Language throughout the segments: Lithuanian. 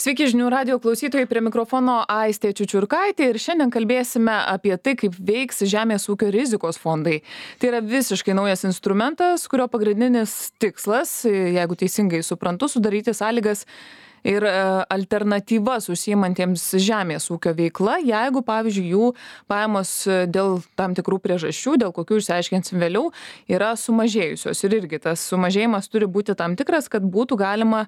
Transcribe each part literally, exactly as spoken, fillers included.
Sveiki žinių radijo klausytojai, prie mikrofono Aistė Čiučiurkaitė ir šiandien kalbėsime apie tai, kaip veiks žemės ūkio rizikos fondai. Tai yra visiškai naujas instrumentas, kurio pagrindinis tikslas, jeigu teisingai suprantu, sudaryti sąlygas ir alternatyvas užsiimantiems žemės ūkio veikla, jeigu, pavyzdžiui, jų pajamos dėl tam tikrų priežasčių, dėl kokių išsiaiškinsim vėliau, yra sumažėjusios. Ir irgi tas sumažėjimas turi būti tam tikras, kad būtų galima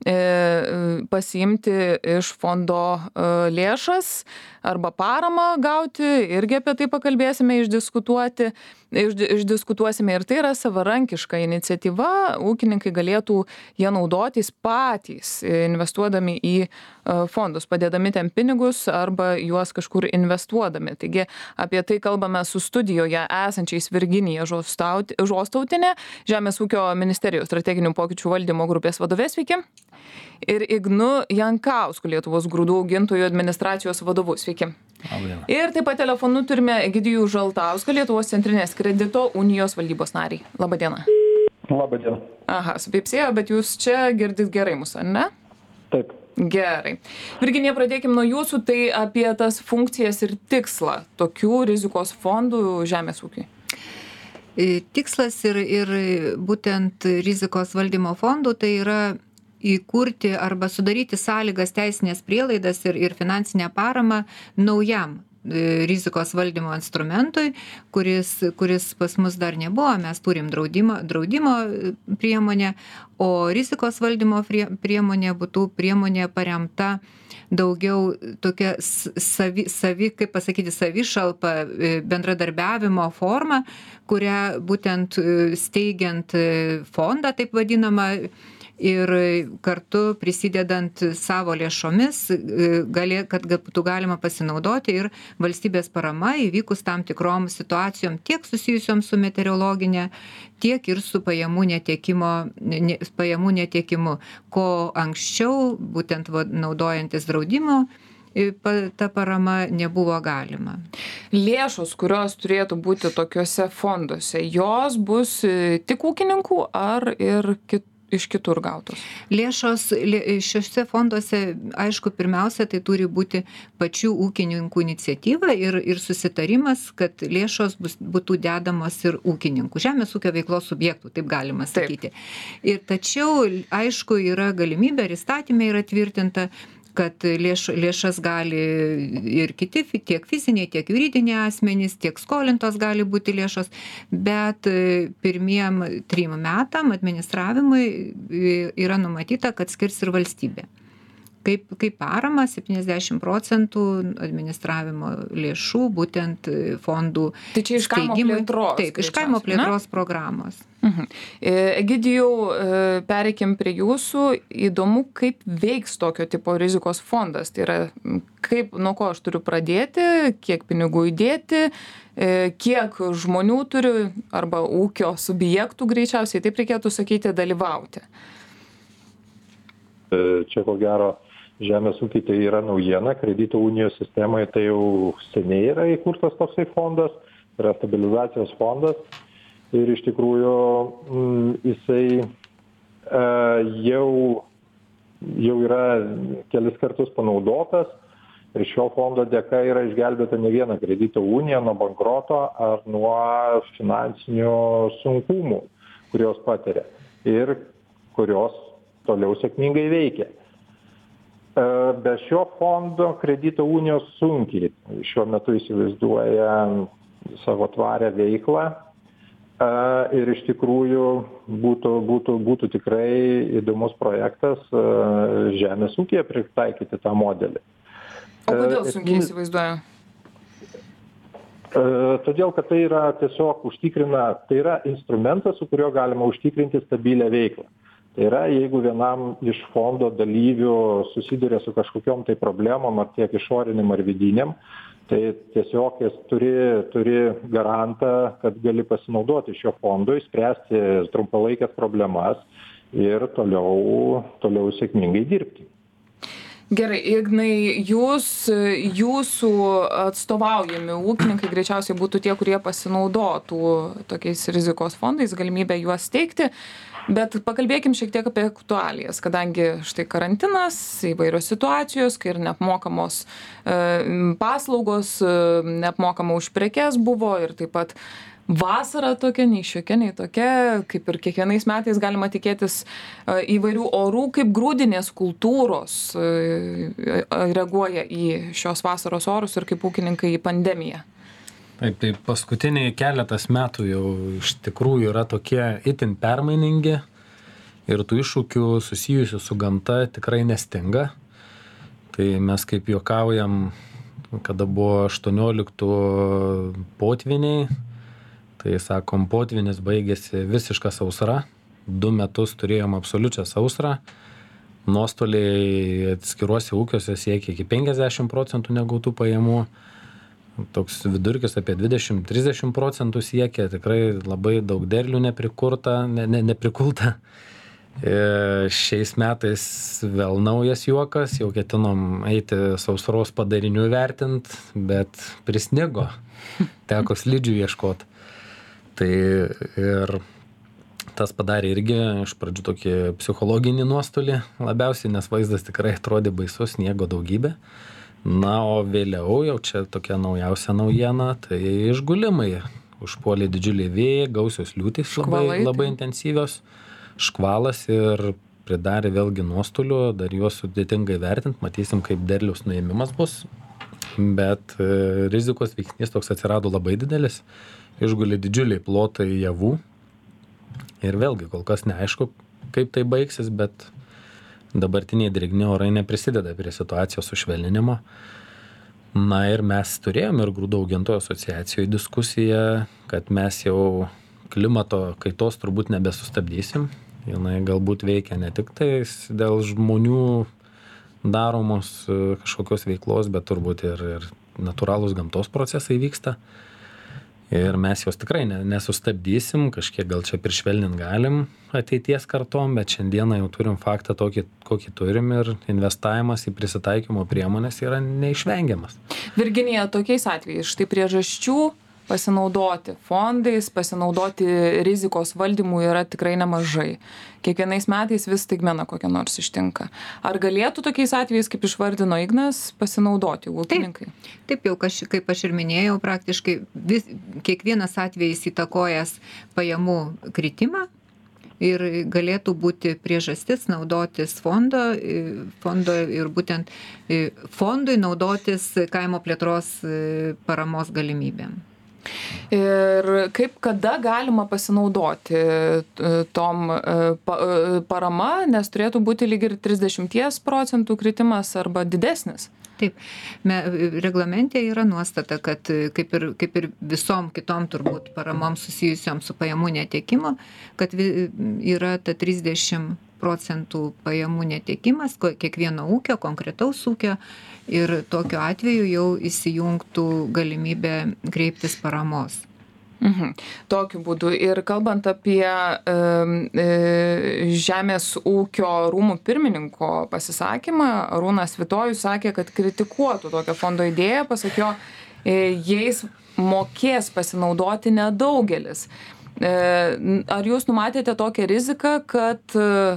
e, pasiimti iš fondo e, lėšas arba paramą gauti, irgi apie tai pakalbėsime, išdiskutuoti, iš, išdiskutuosime. Ir tai yra savarankiška iniciatyva, ūkininkai galėtų ją naudotis patys, investuodami į fondus, padėdami ten pinigus arba juos kažkur investuodami. Taigi apie tai kalbame su studijoje esančiais Virginija Žostautienė, Žemės ūkio ministerijos strateginių pokyčių valdymo grupės vadovė, sveiki. Ir Ignu Jankausku, Lietuvos grūdų augintojų administracijos vadovu, sveiki. Labadiena. Ir taip pat telefonu turime Egidijų Žaltauską, Lietuvos centrinės kredito unijos valdybos narį. Labadiena. Labadiena. Aha, supipsėjo, bet jūs čia girdit gerai mus, ar ne? Taip. Gerai. Virginija, pradėkim nuo jūsų, tai apie tas funkcijas ir tikslą tokių rizikos fondų žemės ūkiui. Tikslas ir, ir būtent rizikos valdymo fondų tai yra įkurti arba sudaryti sąlygas, teisinės prielaidas ir, ir finansinę paramą naujam rizikos valdymo instrumentui, kuris, kuris pas mus dar nebuvo. Mes turim draudimo, draudimo priemonę, o rizikos valdymo priemonė būtų priemonė paremta daugiau tokia savi, savi kaip pasakyti, savišalpa bendradarbiavimo forma, kurią būtent steigiant fondą, taip vadinamą, ir kartu prisidedant savo lėšomis, gali, kad būtų galima pasinaudoti ir valstybės parama įvykus tam tikrom situacijom, tiek susijusiom su meteorologinė, tiek ir su pajamų netekimo, ne, pajamų netekimu, ko anksčiau, būtent naudojantis draudimo, ta parama nebuvo galima. Lėšos, kurios turėtų būti tokiuose fonduose, jos bus tik ūkininkų ar ir kitų? Iš kitur gautos? Lėšos šiuose fonduose, aišku, pirmiausia, tai turi būti pačių ūkininkų iniciatyva ir, ir susitarimas, kad lėšos bus, būtų dedamos ir ūkininkų, žemės ūkio veiklos subjektų, taip galima sakyti. Taip. Ir tačiau, aišku, yra galimybė ir įstatymė yra tvirtinta, kad lėš, lėšas gali ir kiti, tiek fiziniai, tiek juridiniai asmenys, tiek skolintos gali būti lėšos, bet pirmiem trim metam administravimui yra numatyta, kad skirs ir valstybė. Kaip, kaip parama septyniasdešimt procentų administravimo lėšų, būtent fondų steigimui. Tai čia iš kaimo plėtros. Taip, iš kaimo plėtros ne? programos. Mhm. Egidijau, pereikim prie jūsų. Įdomu, kaip veiks tokio tipo rizikos fondas. Tai yra, kaip, nuo ko aš turiu pradėti, kiek pinigų įdėti, kiek žmonių turiu arba ūkio subjektų greičiausiai, taip reikėtų sakyti, dalyvauti. Čia ko gero žemės ūkiai tai yra naujiena, kredito unijos sistemoje tai jau seniai yra įkurtas toksai fondas, yra stabilizacijos fondas ir iš tikrųjų m, jisai e, jau, jau yra kelis kartus panaudotas ir šio fondo dėka yra išgelbėta ne viena kredito unija nuo bankroto ar nuo finansinių sunkumų, kurios patiria ir kurios toliau sėkmingai veikia. Be šio fondo kredito unijos sunkiai šiuo metu įsivaizduoja savo tvarę veiklą ir iš tikrųjų būtų, būtų, būtų tikrai įdomus projektas žemės ūkyje pritaikyti tą modelį. O kodėl sunkiai įsivaizduoja? Todėl, kad tai yra tiesiog užtikrina, tai yra instrumentas, su kuriuo galima užtikrinti stabilę veiklą. Tai yra, jeigu vienam iš fondo dalyvių susiduria su kažkokiom tai problemom, ar tiek išoriniam, ar vidiniam, tai tiesiog jis turi, turi garantą, kad gali pasinaudoti šio fondo, spręsti trumpalaikės problemas ir toliau, toliau sėkmingai dirbti. Gerai, Ignai, jūs, jūsų atstovaujami ūkininkai greičiausiai būtų tie, kurie pasinaudotų tokiais rizikos fondais, galimybę juos steigti. Bet pakalbėkim šiek tiek apie aktualijas, kadangi štai karantinas, įvairios situacijos, kai ir neapmokamos e, paslaugos, e, neapmokama už prekes buvo ir taip pat vasara tokia, nei šiokia, nei tokia, kaip ir kiekvienais metais galima tikėtis e, įvairių orų, kaip grūdinės kultūros e, reaguoja į šios vasaros orus ir kaip ūkininkai į pandemiją. Taip, tai paskutiniai keletas metų jau iš tikrųjų yra tokie itin permainingi ir tų iššūkių susijusių su gamta tikrai nestinga. Tai mes kaip juokaujam, kada buvo aštuonioliktų potviniai, tai sakom, potvinis baigėsi visiška sausra, du metus turėjom absoliučią sausrą, nuostoliai atskiruose ūkiuose siekia iki penkiasdešimt procentų negautų pajamų. Toks vidurkis apie dvidešimt trisdešimt procentų siekia, tikrai labai daug derlių neprikurta, ne, ne, neprikulta. E, šiais metais vėl naujas juokas, jau ketinom eiti sausros padarinių vertint, bet prisnigo, teko slidžių ieškoti. Tai ir tas padarė irgi iš pradžių tokį psichologinį nuostolį labiausiai, nes vaizdas tikrai atrodė baisus, sniego daugybė. Na, o vėliau jau čia tokia naujausia naujiena, tai išgulimai. Užpuolė didžiuliai vėjai, gausios liūtys labai, labai intensyvios, škvalas ir pridarė vėlgi nuostolių, dar juos sudėtingai vertint, matysim, kaip derliaus nuėmimas bus, bet e, rizikos veiksnys toks atsirado labai didelis, išgulė didžiuliai plotai javų ir vėlgi kol kas neaišku, kaip tai baigsis, bet dabartiniai drėgni orai neprisideda prie situacijos sušvelninimo. Na ir mes turėjom ir grūdų augintojų asociacijoj diskusiją, kad mes jau klimato kaitos turbūt nebesustabdysim. Jinai galbūt veikia ne tik tais dėl žmonių daromos kažkokios veiklos, bet turbūt ir, ir natūralūs gamtos procesai vyksta. Ir mes jos tikrai ne, nesustabdysim, kažkiek gal čia prišvelnint galim ateities kartom, bet šiandieną jau turim faktą tokį, kokį turim ir investavimas į prisitaikymo priemonės yra neišvengiamas. Virginija, tokiais atvejais štai priežasčių pasinaudoti fondais, pasinaudoti rizikos valdymų yra tikrai nemažai. Kiekvienais metais vis staigmena kokia nors ištinka. Ar galėtų tokiais atvejais, kaip išvardino Ignas, pasinaudoti ūkininkai? Taip, taip jau, kaž, kaip aš ir minėjau, praktiškai vis, kiekvienas atvejis įtakojęs pajamų kritimą ir galėtų būti priežastis naudotis fondo, fondo ir būtent fondui naudotis kaimo plėtros paramos galimybėm. Ir kaip kada galima pasinaudoti tom parama, nes turėtų būti lyg ir trisdešimt procentų kritimas arba didesnis? Taip, me, reglamente yra nuostata, kad kaip ir, kaip ir visom kitom turbūt paramom susijusiom su pajamų netekimu, kad yra ta trisdešimt procentų pajamų netekimas kiekvieno ūkio, konkretaus ūkio ir tokiu atveju jau įsijungtų galimybė kreiptis paramos. Mhm. Tokiu būdu. Ir kalbant apie e, Žemės ūkio rūmų pirmininko pasisakymą, Arūnas Svitojus sakė, kad kritikuotų tokio fondo idėją, pasak jo, e, jais mokės pasinaudoti nedaugelis. E, ar jūs numatėte tokią riziką, kad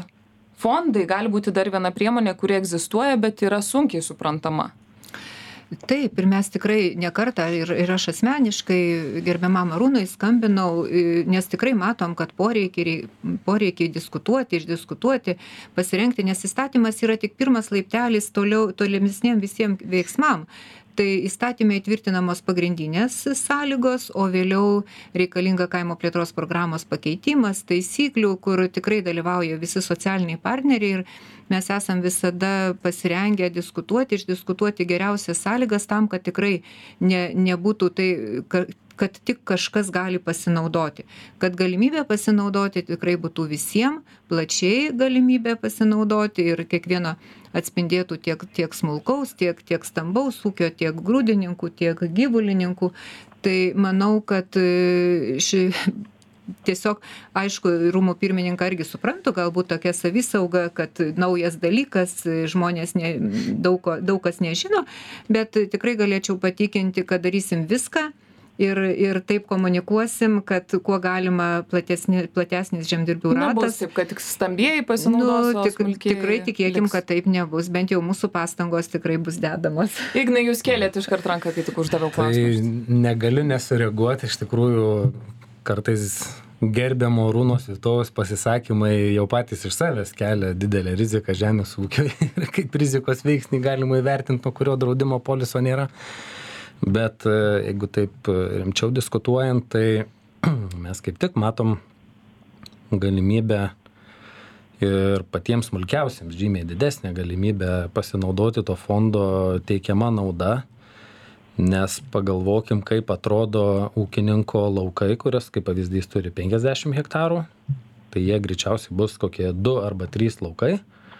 fondai gali būti dar viena priemonė, kuri egzistuoja, bet yra sunkiai suprantama? Taip, ir mes tikrai nekartą, ir, ir aš asmeniškai gerbiamam Arūnui skambinau, nes tikrai matom, kad poreikiai, poreikiai diskutuoti, išdiskutuoti, pasirengti, nes įstatymas yra tik pirmas laiptelis toliau, tolimesniem visiems veiksmam. Tai įstatymai įtvirtinamos pagrindinės sąlygos, o vėliau reikalinga kaimo plėtros programos pakeitimas, taisyklių, kur tikrai dalyvauja visi socialiniai partneriai ir mes esam visada pasirengę diskutuoti, išdiskutuoti geriausias sąlygas tam, kad tikrai ne, nebūtų tai, kad kad tik kažkas gali pasinaudoti. Kad galimybė pasinaudoti tikrai būtų visiems, plačiai galimybė pasinaudoti ir kiekvieno atspindėtų tiek, tiek smulkaus, tiek, tiek stambaus ūkio, tiek grūdininkų, tiek gyvulininkų. Tai manau, kad ši, tiesiog, aišku, rūmų pirmininką irgi suprantu, galbūt tokia savisauga, kad naujas dalykas, žmonės ne, daug, daug kas nežino, bet tikrai galėčiau patikinti, kad darysim viską, ir, ir taip komunikuosim, kad kuo galima platesni, platesnis žemdirbių ratas. Na, bus taip, kad tik stambieji pasinaudos, nu, tik, tikrai tikėkim, liks. Kad taip nebus, bent jau mūsų pastangos tikrai bus dedamos. Ignai, jūs kėlėt iškart ranką, kai tik uždaviau klausimą. Tai negaliu nesureaguoti, iš tikrųjų kartais gerbiamo Arūno Svitojos pasisakymai jau patys iš savęs kelia didelę riziką žemės ūkiui ir kaip rizikos veiksnį galima įvertinti, nuo kurio draudimo poliso nėra. Bet jeigu taip rimčiau diskutuojant, tai mes kaip tik matom galimybę ir patiems smulkiausiems žymiai didesnė galimybė pasinaudoti to fondo teikiama nauda. Nes pagalvokim, kaip atrodo ūkininko laukai, kurias, kaip pavyzdys, turi penkiasdešimt hektarų, tai jie greičiausiai bus kokie du arba trys laukai.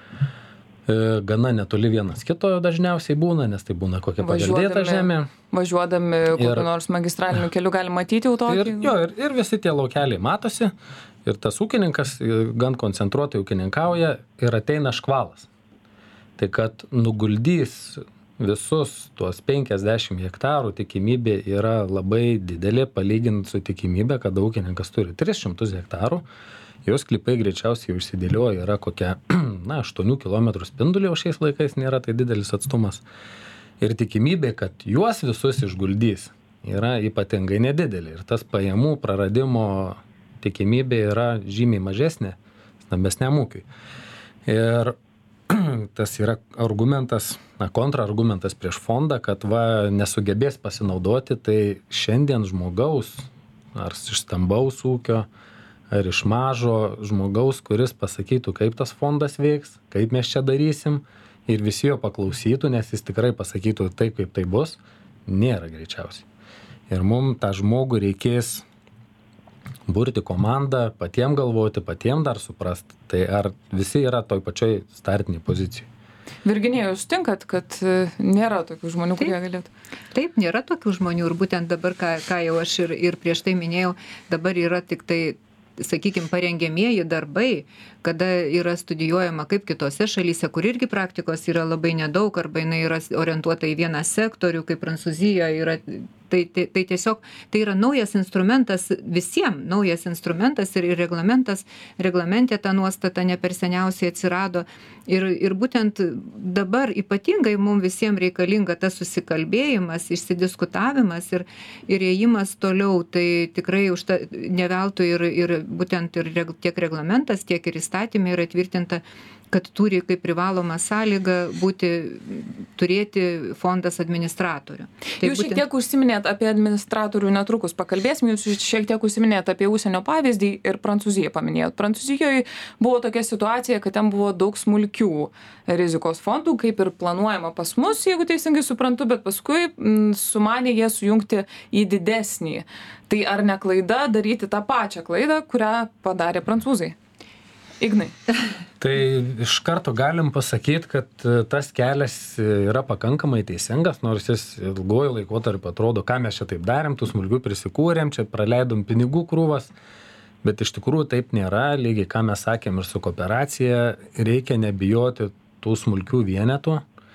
Gana netoli vienas kito dažniausiai būna, nes tai būna kokia paveldėta žemė. Važiuodami kokiu nors magistraliniu keliu gali matyti jau tokį. Ir, jo, ir, ir visi tie laukeliai matosi, ir tas ūkininkas gan koncentruotai ūkininkauja ir ateina škvalas. Tai kad nuguldys visus tuos penkiasdešimt hektarų tikimybė yra labai didelė, palyginant su tikimybė, kad ūkininkas turi tris šimtus hektarų, jos sklypai greičiausiai užsidėlioja yra kokia, na, aštuonių kilometrų spindulio, o šiais laikais nėra tai didelis atstumas. Ir tikimybė, kad juos visus išguldys, yra ypatingai nedidelė. Ir tas pajamų praradimo tikimybė yra žymiai mažesnė stambesniam ūkiui. Ir tas yra argumentas, na, kontraargumentas prieš fondą, kad va, nesugebės pasinaudoti, tai šiandien žmogaus, ar iš stambaus ūkio, ar iš mažo žmogaus, kuris pasakytų, kaip tas fondas veiks, kaip mes čia darysim, ir visi jo paklausytų, nes jis tikrai pasakytų taip, kaip tai bus, nėra greičiausiai. Ir mums tą žmogų reikės burti komandą, patiem galvoti, patiem dar suprasti. Tai ar visi yra toj pačioj startiniai pozicijai? Virginija, jūs tinkat, kad nėra tokių žmonių, kurie galėtų? Taip, nėra tokių žmonių ir būtent dabar, ką, ką jau aš ir, ir prieš tai minėjau, dabar yra tik tai, sakykime, parengiamieji darbai, kada yra studijuojama kaip kitose šalyse, kur irgi praktikos yra labai nedaug, arba jinai yra orientuota į vieną sektorių, kaip Prancūzijoje yra. Tai, tai, tai tiesiog tai yra naujas instrumentas visiems, naujas instrumentas ir, ir reglamentas, reglamente ta nuostata ne per seniausiai atsirado. Ir, ir būtent dabar ypatingai mums visiems reikalinga tas susikalbėjimas, išsidiskutavimas ir, ir ėjimas toliau. Tai tikrai už ta, neveltui ir, ir būtent ir reg, tiek reglamentas, tiek ir įstatymai yra tvirtinta, kad turi kaip privaloma sąlyga būti, turėti fondas administratorių. Tai jūs būtent... šiek tiek užsiminėt apie administratorių, netrukus pakalbėsim, jūs šiek tiek užsiminėt apie užsienio pavyzdį ir Prancūziją paminėjot. Prancūzijoje buvo tokia situacija, kad ten buvo daug smulkių rizikos fondų, kaip ir planuojama pas mus, jeigu teisingai suprantu, bet paskui m, sumanė jie sujungti į didesnį. Tai ar ne klaida daryti tą pačią klaidą, kurią padarė prancūzai? Ignai. Tai iš karto galim pasakyti, kad tas kelias yra pakankamai teisingas, nors jis ilguoju laikotarpiu atrodo, ką mes čia taip darėm, tų smulkių prisikūrėm, čia praleidom pinigų krūvas, bet iš tikrųjų taip nėra, lygiai ką mes sakėm ir su kooperacija, reikia nebijoti tų smulkių vienetų,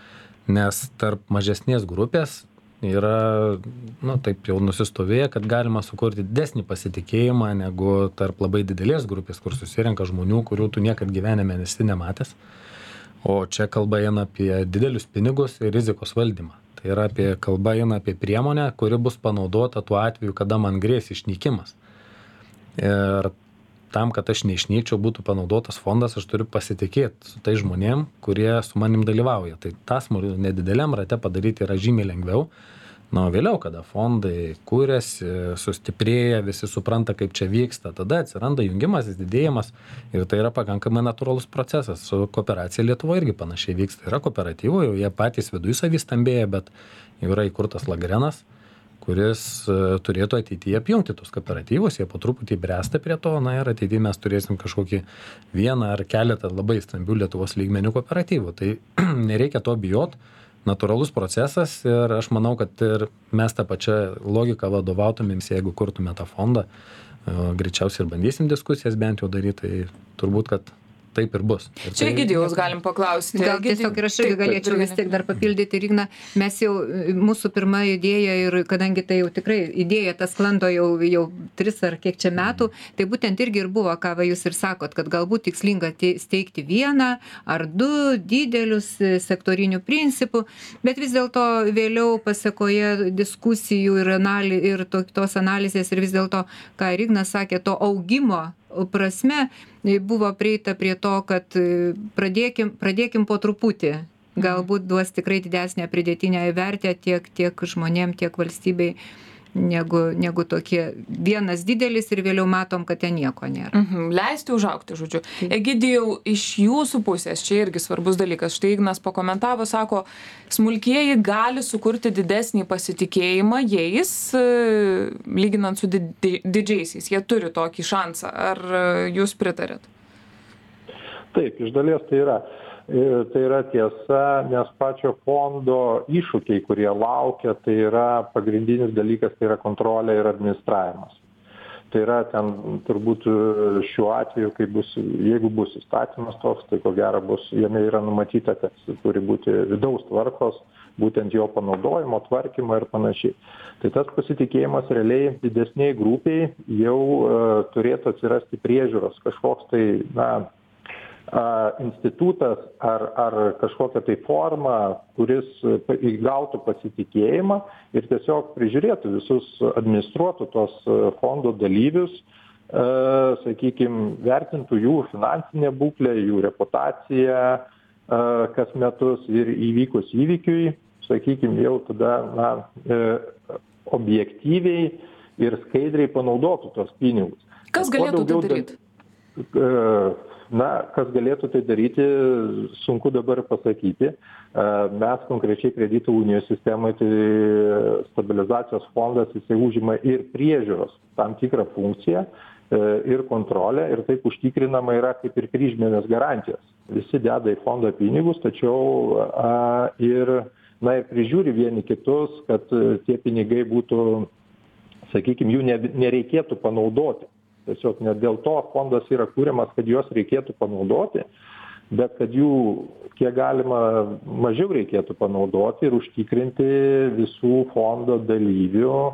nes tarp mažesnės grupės yra, nu, taip jau nusistovėję, kad galima sukurti didesnį pasitikėjimą negu tarp labai didelės grupės, kur susirenka žmonių, kurių tu niekad gyvenime nesi nematęs. O čia kalba eina apie didelius pinigus ir rizikos valdymą. Tai yra apie, kalba eina apie priemonę, kuri bus panaudota tuo atveju, kada man grės išnykimas. Ir tam, kad aš neišnykčiau, būtų panaudotas fondas, aš turiu pasitikėti su tai žmonėm, kurie su manim dalyvauja. Tai tas nedideliam rate padaryti yra žymiai lengviau. Na, o vėliau, kada fondai kūrėsi, sustiprėja, visi supranta, kaip čia vyksta, tada atsiranda jungimas, didėjimas ir tai yra pakankamai natūralus procesas. Su kooperacija Lietuvoje irgi panašiai vyksta. Yra kooperatyvų, jau jie patys viduje savy stambėja, bet jau yra įkurtas Lagrenas, kuris turėtų ateityje apjungti tus kooperatyvus, jie po truputį bręsta prie to, na ir ateityje mes turėsim kažkokį vieną ar keletą labai stambių Lietuvos lygmenių kooperatyvų. Tai nereikia to bijot, natūralus procesas ir aš manau, kad ir mes tą pačią logiką vadovautumėms, jeigu kurtume tą fondą, greičiausiai ir bandysim diskusijas bent jau daryti, tai turbūt, kad taip ir bus. Ir Čia tai- Egidijaus galim paklausti. Gal tiesiog ir aš irgi Taip, galėčiau taip, vis tiek dar papildyti, Igna. Mes jau, mūsų pirma idėja ir kadangi tai jau tikrai idėja tas sklando jau, jau tris ar kiek čia metų, tai būtent irgi ir buvo, ką va jūs ir sakot, kad galbūt tikslinga te- steigti vieną ar du didelius e, sektorinių principų, bet vis dėlto vėliau pasekoje diskusijų ir, anali, ir to, tos analizės ir vis dėlto, ką ir Ignas sakė, to augimo prasme buvo prieita prie to, kad pradėkim, pradėkim po truputį. Galbūt duos tikrai didesnę pridėtinę vertę tiek, tiek žmonėm, tiek valstybei, negu, negu tokie vienas didelis ir vėliau matom, kad ten nieko nėra. Mhm, leisti užaugti, žodžiu. Egidijau, iš jūsų pusės, čia irgi svarbus dalykas, štai Ignas pakomentavo, sako, smulkieji gali sukurti didesnį pasitikėjimą jais, e, lyginant su didi- didžiaisiais. Jie turi tokį šansą. Ar e, jūs pritarėt? Taip, iš dalies tai yra. Ir tai yra tiesa, nes pačio fondo iššūkiai, kurie laukia, tai yra pagrindinis dalykas, tai yra kontrolė ir administravimas. Tai yra ten turbūt šiuo atveju, kai bus, jeigu bus įstatymas toks, tai ko gero bus, jame yra numatyta, kad turi būti vidaus tvarkos, būtent jo panaudojimo, tvarkymo ir panašiai. Tai tas pasitikėjimas realiai didesniai grupiai jau uh, turėtų atsirasti priežiūros, kažkoks tai, na, institutas ar, ar kažkokia tai forma, kuris įgautų pasitikėjimą ir tiesiog prižiūrėtų visus, administruotų tos fondo dalyvius, sakykime, vertintų jų finansinę būklę, jų reputaciją kas metus ir įvykus įvykiui, sakykime, jau tada na, objektyviai ir skaidriai panaudotų tos pinigus. Kas galėtų tai daryti? Na, kas galėtų tai daryti, sunku dabar pasakyti. Mes konkrečiai kredito unijos sistemoje, tai stabilizacijos fondas, jisai užima ir priežiūros tam tikrą funkciją ir kontrolę, ir taip užtikrinama yra kaip ir kryžminės garantijos. Visi deda į fondą pinigus, tačiau a, ir, na, ir prižiūri vieni kitus, kad tie pinigai būtų, sakykime, jų ne, nereikėtų panaudoti. Tiesiog ne dėl to fondas yra kūriamas, kad juos reikėtų panaudoti, bet kad jų kiek galima mažiau reikėtų panaudoti ir užtikrinti visų fondo dalyvių e,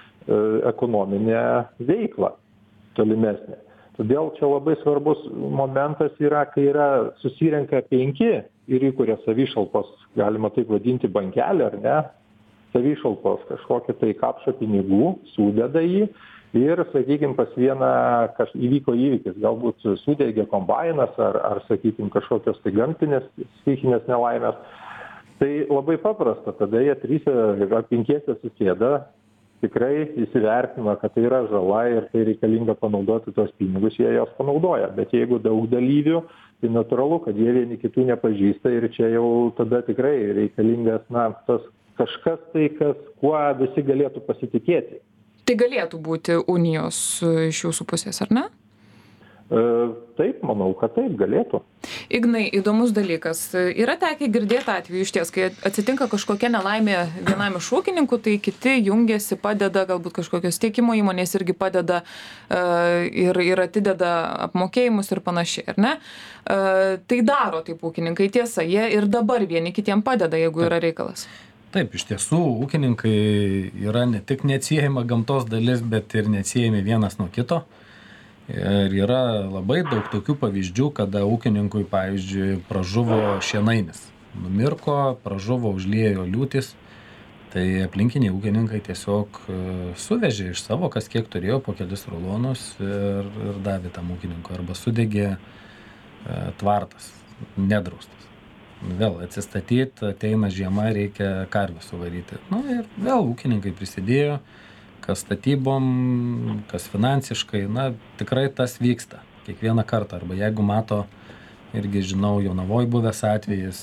ekonominę veiklą tolimesnę. Todėl čia labai svarbus momentas yra, kai yra susirenka penki ir įkuria savišalpos, galima taip vadinti bankelį ar ne, savišalpos kažkokią tai kapšą pinigų, sudeda jį. Ir, sakykime, pas vieną kaž, įvyko įvykis, galbūt sudegė kombainas ar, ar sakykime, kažkokios tai gamtinės, stichinės nelaimės. Tai labai paprasta, tada jie trys ar penkiese susėda, tikrai įsivertina, kad tai yra žala ir tai reikalinga panaudoti tos pinigus, jie jos panaudoja. Bet jeigu daug dalyvių, tai natūralu, kad jie vieni kitų nepažįsta ir čia jau tada tikrai reikalingas, na, tas kažkas tai, kas, kuo visi galėtų pasitikėti. Tai galėtų būti unijos iš jūsų pusės, ar ne? E, taip, manau, kad taip galėtų. Ignai, įdomus dalykas. Yra tekę girdėti atveju iš ties, kai atsitinka kažkokia nelaimė vienam iš ūkininkų, tai kiti jungiasi, padeda, galbūt kažkokios tiekimo įmonės irgi padeda uh, ir, ir atideda apmokėjimus ir panašiai, ar ne? Uh, tai daro taip ūkininkai, tiesa, jie ir dabar vieni kitiem padeda, jeigu yra reikalas. Taip, iš tiesų, ūkininkai yra ne tik neatsiejama gamtos dalis, bet ir neatsiejami vienas nuo kito. Ir yra labai daug tokių pavyzdžių, kada ūkininkui, pavyzdžiui, pražuvo šienainis. Numirko, pražuvo, užliejo liūtis. Tai aplinkiniai ūkininkai tiesiog suvežė iš savo, kas kiek turėjo, po kelis rulonus ir, ir davė tam ūkininkui. Arba sudegė tvartas, nedraustas. Vėl atsistatyti, ateina žiema, reikia karvę suvaryti. Nu ir vėl ūkininkai prisidėjo, kas statybom, kas finansiškai, na tikrai tas vyksta kiekvieną kartą. Arba jeigu mato, irgi žinau, Jonavoj buvęs atvejis,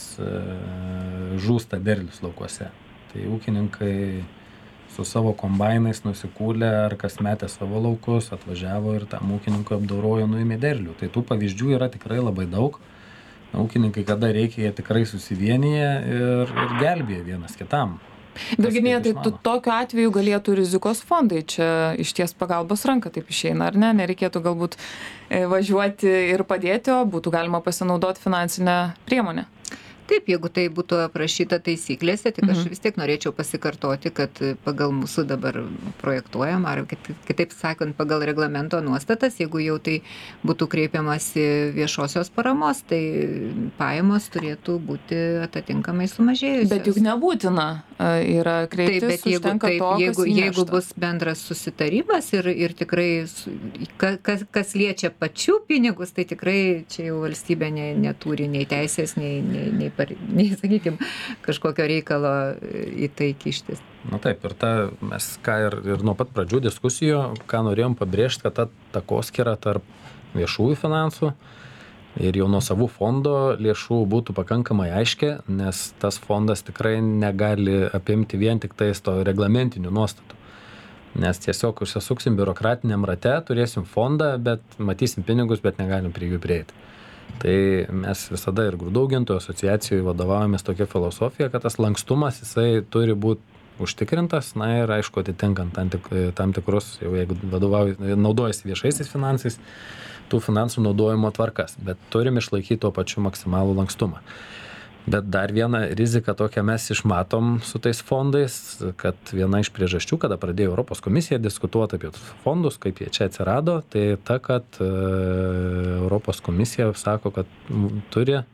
žūsta derlius laukuose. Tai ūkininkai su savo kombainais nusikūlė ar kas metė savo laukus, atvažiavo ir tam ūkininkui apdorojo, nuėmė derlių. Tai tų pavyzdžių yra tikrai labai daug. Ūkininkai, kada reikia, jie tikrai susivienyje ir, ir gelbėja vienas kitam. Virginija, kaip tai tu, išmano. tokiu atveju galėtų rizikos fondai čia išties pagalbos ranką, taip išeina, ar ne? Nereikėtų galbūt e, važiuoti ir padėti, o būtų galima pasinaudoti finansinę priemonę. Taip, jeigu tai būtų aprašyta taisyklėse, tik aš Mhm. vis tiek norėčiau pasikartoti, kad pagal mūsų dabar projektuojam, ar kit- kitaip sakant, pagal reglamento nuostatas, jeigu jau tai būtų kreipiamasi viešosios paramos, tai pajamos turėtų būti atitinkamai sumažėjusios. Bet juk nebūtina e, yra Taip, kreiptis, bet jeigu, užtenka taip, to, jeigu, kas jeigu įnešta. bus bendras susitarimas ir, ir tikrai, su- ka- kas, kas liečia pačių pinigus, tai tikrai čia jau valstybė ne, neturi nei teisės, nei, nei, nei, par- nei sakykime, kažkokio reikalo į tai kištis. Na taip, ir ta, mes ką ir, ir nuo pat pradžių diskusijų, ką norėjom pabrėžti, kad ta takoskyra tarp viešųjų finansų ir jau nuo savų fondo lėšų būtų pakankamai aiški, nes tas fondas tikrai negali apimti vien tik tais to reglamentinių nuostatų. Nes tiesiog užsisuksim biurokratiniam rate, turėsim fondą, bet matysim pinigus, bet negalim prie jų prieiti. Tai mes visada ir grūdų augintojų asociacijoje vadovaujamės tokia filosofija, kad tas lankstumas jisai turi būti užtikrintas, na ir aišku, atitinkant tam, tik, tam tikrus, jau jeigu naudojasi viešaisiais finansais, tų finansų naudojimo tvarkas, bet turim išlaikyti tuo pačiu maksimalų lankstumą. Bet dar vieną riziką tokią mes išmatom su tais fondais, kad viena iš priežasčių, kada pradėjo Europos komisija diskutuoti apie fondus, kaip jie čia atsirado, tai ta, kad e, Europos komisija sako, kad turi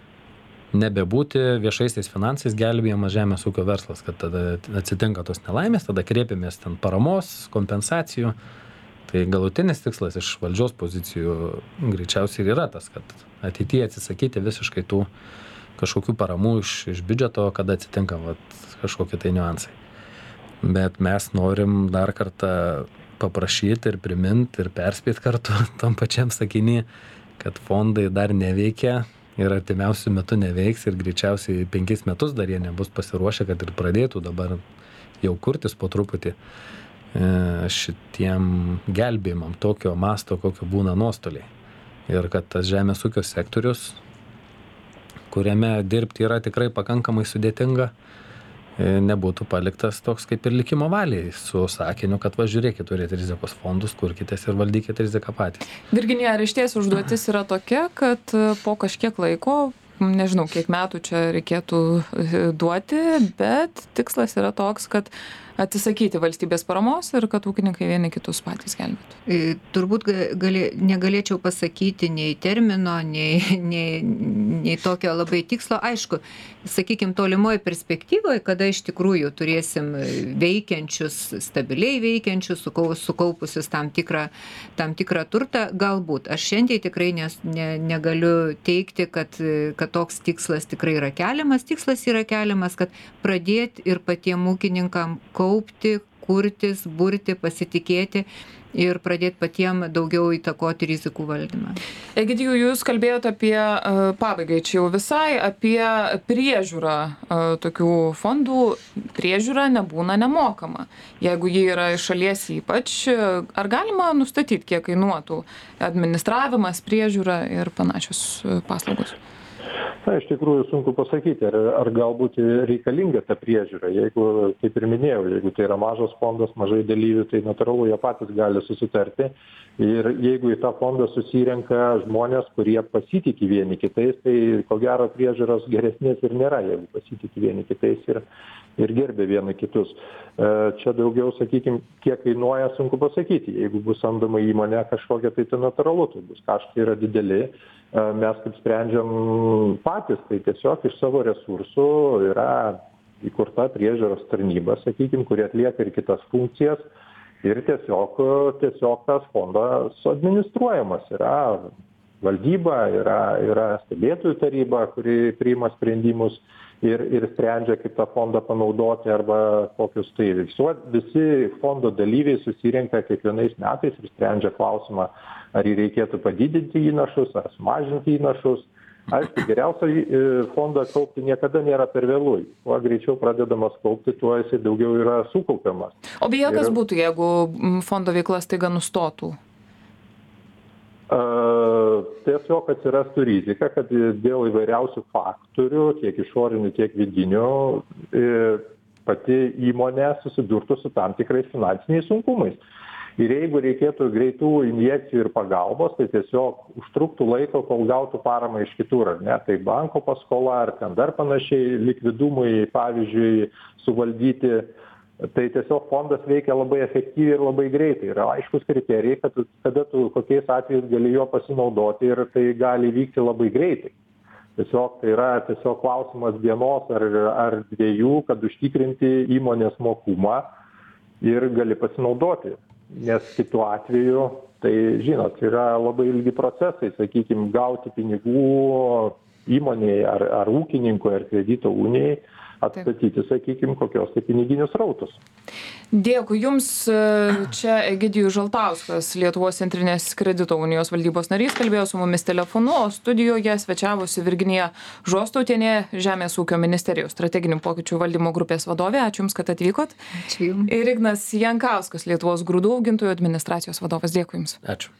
nebebūti viešaisiais finansais gelbėjamas žemės ūkio verslas, kad tada atsitinka tos nelaimės, tada kreipiamės ten paramos, kompensacijų. Tai galutinis tikslas iš valdžios pozicijų greičiausiai ir yra tas, kad ateityje atsisakyti visiškai tų kažkokių paramų iš, iš biudžeto, kada atsitinka vat, kažkokie tai niuansai. Bet mes norim dar kartą paprašyti ir priminti ir perspėti kartu tam pačiam sakinį, kad fondai dar neveikia ir artimiausių metų neveiks ir greičiausiai penkis metus dar jie nebus pasiruošę, kad ir pradėtų dabar jau kurtis po truputį šitiem gelbėjimam tokio masto, kokio būna nuostoliai. Ir kad tas žemės ūkio sektorius, kuriame dirbti yra tikrai pakankamai sudėtinga, nebūtų paliktas toks kaip ir likimo valiai su sakiniu, kad va žiūrėkit, turėti rizikos fondus, kurkitės ir valdykite riziką patys. Virginija, ar išties užduotis yra tokia, kad po kažkiek laiko, nežinau, kiek metų čia reikėtų duoti, bet tikslas yra toks, kad atsisakyti valstybės paramos ir kad ūkininkai vieni kitus patys gelbėtų? Turbūt gali, negalėčiau pasakyti nei termino, nei, nei, nei tokio labai tikslo. Aišku, sakykime, tolimoje perspektyvoje, kada iš tikrųjų turėsim veikiančius, stabiliai veikiančius, sukaupusius tam tikrą, tam tikrą turtą, galbūt. Aš šiandien tikrai nes, ne, negaliu teikti, kad, kad toks tikslas tikrai yra keliamas. Tikslas yra keliamas, kad pradėti ir patiem ūkininkam kaupti, kurtis, burti, pasitikėti ir pradėti patiem daugiau įtakoti rizikų valdymą. Egidijau, jūs kalbėjote apie uh, pabaigai čia jau visai, apie priežiūrą uh, tokių fondų. Priežiūra nebūna nemokama. Jeigu ji yra iš šalies ypač, ar galima nustatyti, kiek kainuotų administravimas, priežiūra ir panašios uh, paslaugos? Na, iš tikrųjų sunku pasakyti, ar, ar galbūt reikalinga ta priežiūra. Jeigu, kaip ir minėjau, jeigu tai yra mažas fondas, mažai dalyvių, tai natūralu, jie patys gali susitarti. Ir jeigu į tą fondą susirenka žmonės, kurie pasitikė vieni kitais, tai ko gero priežiūros geresnės ir nėra, jeigu pasitikė vieni kitais ir, ir gerbė vieni kitus. Čia daugiau, sakykime, kiek kainuoja, sunku pasakyti. Jeigu bus samdoma įmonė kažkokia, tai tai natūralu, tai bus kaštai yra dideli. Mes kaip sprendžiam patys, tai tiesiog iš savo resursų yra įkurta priežiūros tarnyba, sakykime, kurie atlieka ir kitas funkcijas ir tiesiog, tiesiog tas fondas administruojamas. Yra valdyba, yra, yra stebėtojų taryba, kuri priima sprendimus ir, ir sprendžia, kaip tą fondą panaudoti arba kokius tai visuot. Visi fondo dalyviai susirenka kiekvienais metais ir sprendžia klausimą, ar jį reikėtų padidinti įnašus, ar sumažinti įnašus. Aišku, geriausia fondą kaupti niekada nėra per vėlų. Kuo greičiau pradedamas kaupti, tuo jisai daugiau yra sukaupiamas. O beje, kas ir, būtų, jeigu fondo veikla staiga nustotų? Uh, tiesiog atsirastų rizika, kad dėl įvairiausių faktorių, tiek išorinių, tiek vidinių, pati įmonė susidurtų su tam tikrais finansiniais sunkumais. Ir jeigu reikėtų greitų injekcijų ir pagalbos, tai tiesiog užtruktų laiko, kol gautų paramą iš kitur, ar ne, tai banko paskola, ar ten dar panašiai likvidumui, pavyzdžiui, suvaldyti, tai tiesiog fondas veikia labai efektyviai ir labai greitai. Yra aiškus kriterijai, kad kada tu kokiais atvejais gali jo pasinaudoti ir tai gali vykti labai greitai. Tiesiog tai yra tiesiog klausimas dienos ar, ar dviejų, kad užtikrinti įmonės mokumą ir gali pasinaudoti. Nes kitu atveju, tai žinot, yra labai ilgi procesai, sakykime, gauti pinigų įmonėje ar, ar ūkininkui ar kredito unijai, atstatyti, sakykime, kokios tai piniginius rautus. Dėkui Jums, čia Egidijus Žaltauskas, Lietuvos centrinės kredito unijos valdybos narys, kalbėjo su mumis telefonu, o studijoje svečiavosi Virginija Žostautienė, Žemės ūkio ministerijos strateginių pokyčių valdymo grupės vadovė. Ačiū Jums, kad atvykot. Ačiū Jums. Ir Ignas Jankauskas, Lietuvos grūdų augintojų administracijos vadovas. Dėkui Jums. Ačiū.